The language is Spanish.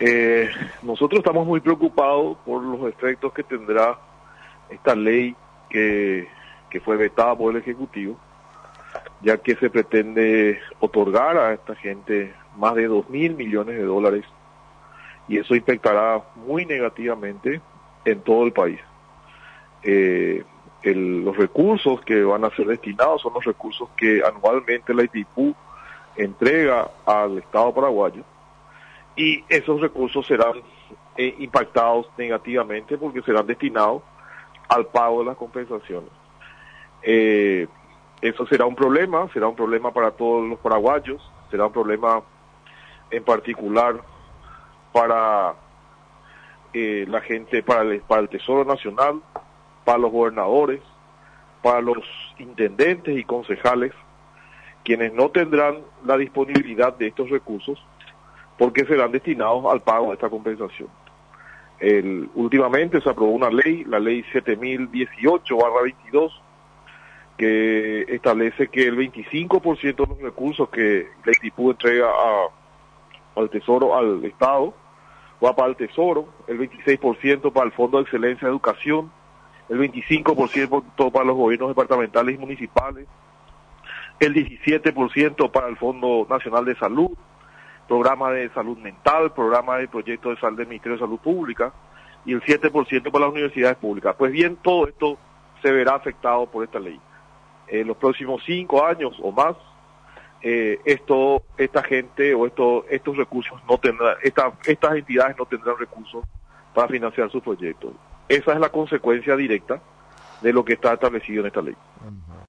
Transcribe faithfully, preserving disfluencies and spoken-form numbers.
Eh, nosotros estamos muy preocupados por los efectos que tendrá esta ley que, que fue vetada por el Ejecutivo, ya que se pretende otorgar a esta gente más de dos mil millones de dólares y eso impactará muy negativamente en todo el país. Eh, el, los recursos que van a ser destinados son los recursos que anualmente la Itaipú entrega al Estado paraguayo y esos recursos serán eh, impactados negativamente porque serán destinados al pago de las compensaciones. Eh, eso será un problema, será un problema para todos los paraguayos, será un problema en particular para eh, la gente, para el, para el Tesoro Nacional, para los gobernadores, para los intendentes y concejales, quienes no tendrán la disponibilidad de estos recursos porque serán destinados al pago de esta compensación. El, últimamente se aprobó una ley, la ley siete mil dieciocho barra veintidós, que establece que el veinticinco por ciento de los recursos que la Itaipú entrega a, al Tesoro, al Estado, va para el Tesoro, el veintiséis por ciento para el Fondo de Excelencia de Educación, el veinticinco por ciento para los gobiernos departamentales y municipales, el diecisiete por ciento para el Fondo Nacional de Salud, programa de salud mental, programa de proyectos de salud del Ministerio de Salud Pública, y el siete por ciento para las universidades públicas. Pues bien, todo esto se verá afectado por esta ley. En los próximos cinco años o más, eh, esto, esta gente o esto, estos recursos no tendrán, esta, estas entidades no tendrán recursos para financiar sus proyectos. Esa es la consecuencia directa de lo que está establecido en esta ley.